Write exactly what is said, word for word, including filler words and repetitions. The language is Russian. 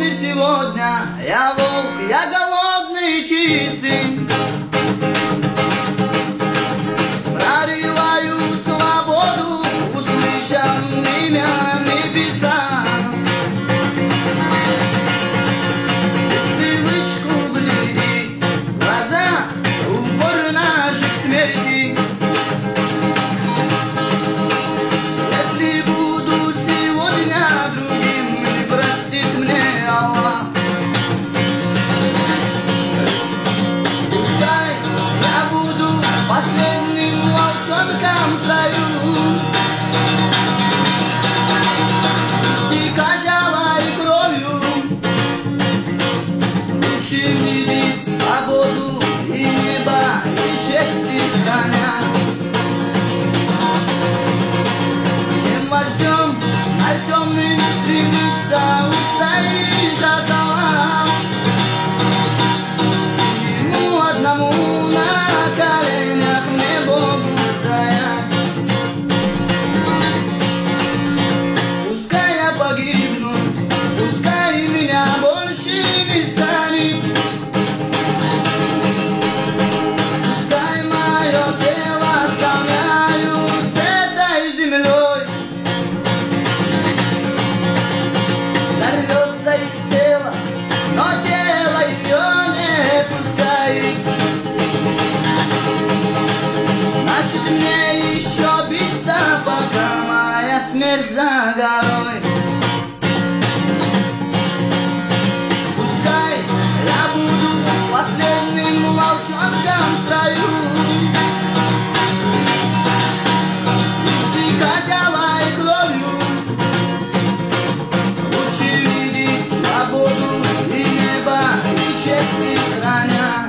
свободный сегодня. Я волк, я голодный и чистый. Прорываю свободу, услышав имя небеса. В привычку гляди, глаза, упор наших смерти. Если буду сегодня другим, не простит мне Аллах. Пускай я буду последним волчонком в строю, и козявой кровью лучше видеть свободу и небо, и честь и страна, чем вождем на темным стремится устоишь около. Ему одному на коленях не Богу стоять. Пускай я погибну, пускай меня больше не станет. Пускай мое тело оставляю с этой землей. Сорвется из тела, но тело ее не пускает. Значит, мне еще биться, пока моя смерть за горой. Пускай я буду последним волчонком в строю, и козявой кровью лучше видеть свободу и небо, и честь и страна.